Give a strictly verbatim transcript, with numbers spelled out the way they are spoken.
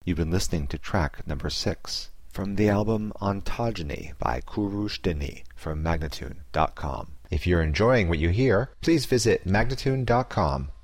You've been listening to track number six from the album Ontogeny by Kurush Dini from Magnatune dot com. If you're enjoying what you hear, please visit Magnatune dot com